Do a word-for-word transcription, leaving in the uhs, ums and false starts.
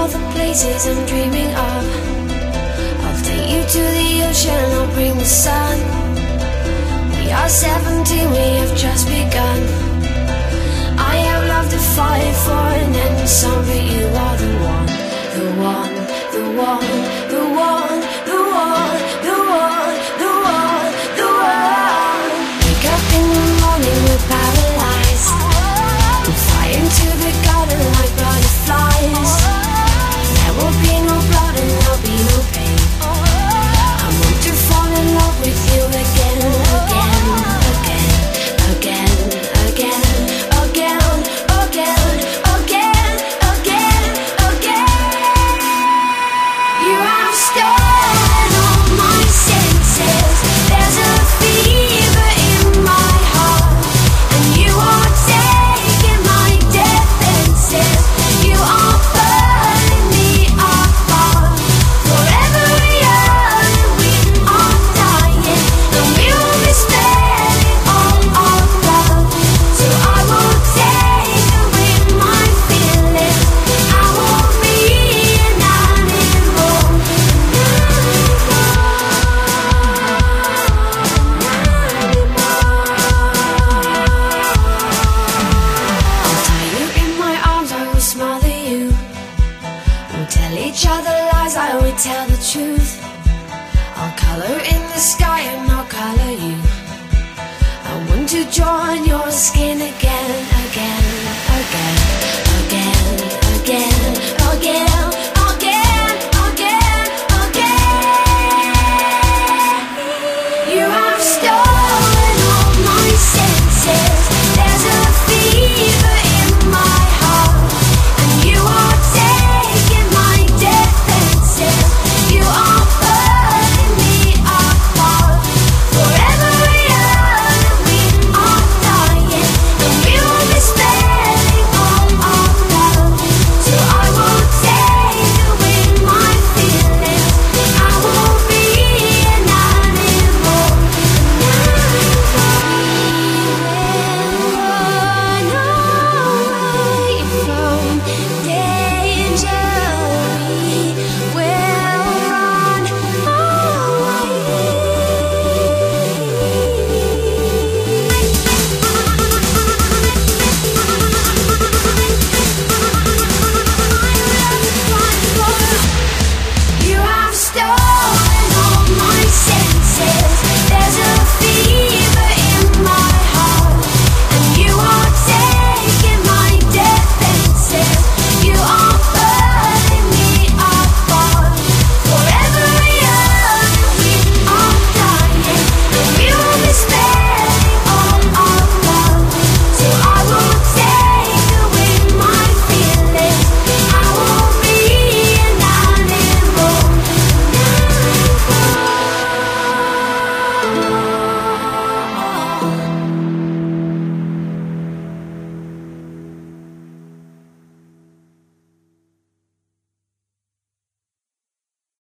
all the places I'm dreaming of. I'll take you to the ocean, I'll bring the sun. We are seventeen, we have just begun. I have love to fight for and then some, but you are the one, the one, the one, the one, the one, the one, the one, the one. Wake up in the morning, we're paralyzed. We fly into the garden like butterflies. There will be no blood and there'll be no pain. I want to fall in love with you again, again, again, again, again, again, again, again, again, again. You have stolen all my senses. There's a fever in my heart, and you are taking my defenses. You are burning me apart. Forever young, we are dying, and we will be spending all our love. So I will take away my feelings. I will be an animal, I'll tie you in my arms, I will smother you. We'll tell each other lies, I will tell the truth. I'll color in the sky and I'll color you. I want to draw on your skin again.